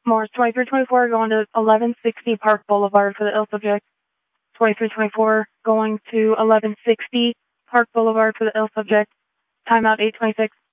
Morse 2324 going to 1160 Park Boulevard for the ill subject. 2324 going to 1160 Park Boulevard for the ill subject. Timeout 826.